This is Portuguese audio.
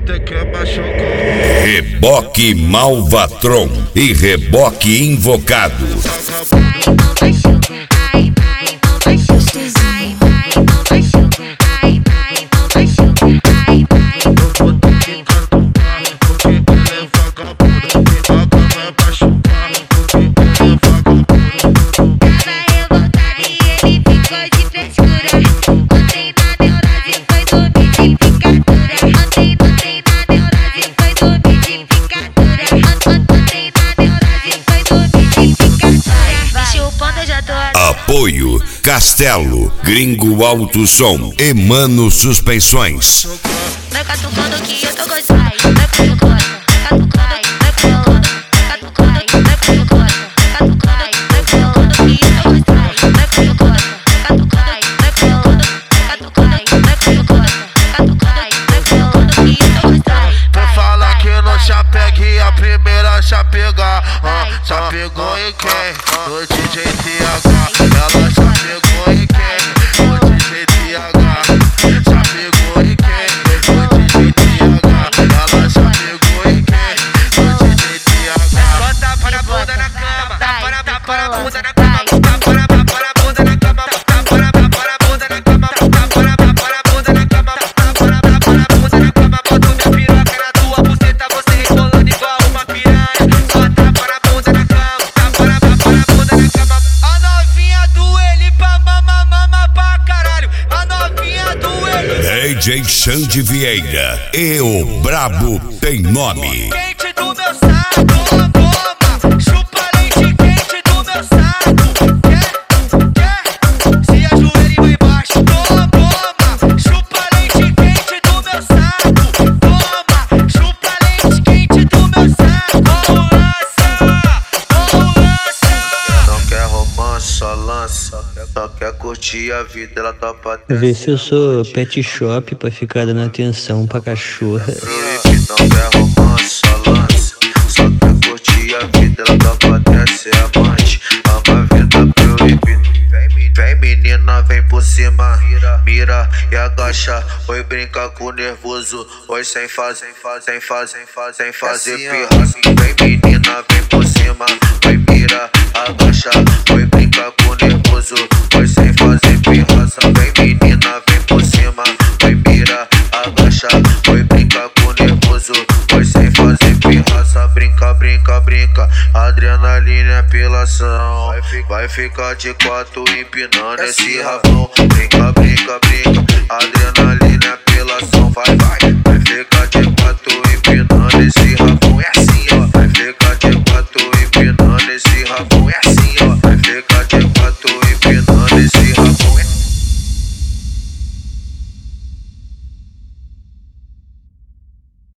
até que machucou. Reboque Malvatron e Reboque Invocado. Apoio Castelo, Gringo Alto Som, Emano Suspensões. Vai catucando que eu tô gostando. Vai catucando, catucando, vai catucando, catucando, vai catucando, catucando, vai catucando que eu tô gostando. Vai catucando, catucando, vai catucando, catucando, vai catucando, catucando, vai catucando que eu tô gostando. Tu fala que não chapega e a primeira chapega. Chapegou em quem? No DJ TH. Ela chapegou em quem? No DJ TH. Chapegou em quem? No DJ TH. Ela chapegou em quem? No DJ TH. Bota para a bunda na cama, tá para a bunda na cama, tá para a bunda na cama, tá para a bunda na cama, tá para a bunda na cama, tá para a bunda na cama. Boto minha piroca na tua buceta, você rebolando igual uma piranha. Bota para a bunda na cama, tá para a bunda na cama. A novinha do ele pra mama pra caralho. A novinha do ele. DJ Xande Vieira e o Brabo tem nome. Quente do meu saco, toma, chupa leite quente do meu saco. Quer? Se ajoelha e vai embaixo, toma, chupa leite quente do meu saco. Toma, chupa leite quente do meu saco. Lança. Não quer romance, só lança. Só quer curtir a vida, ela topa até. Vê se eu sou pet shop pra ficar dando atenção pra cachorra. Não quer romance, só lança. Só quer curtir a vida, ela topa até ser amante. Ama a vida proibida. Vem menina, vem por cima. Mira e agacha. Oi, brinca com nervoso. Oi, sem fazer pirraça. Vem menina, vem por cima. Oi, mira, agacha. Oi, brinca com nervoso. Oi, sem fazer pirraça. Vem menina, vem por cima. Oi, mira, agacha. Oi, brinca com nervoso. Oi, sem fazer pirraça. Brinca. Adrenalina é apelação. Vai ficar de quatro empinando esse rabão. Brinca. Adrenalina é apelação. Vai.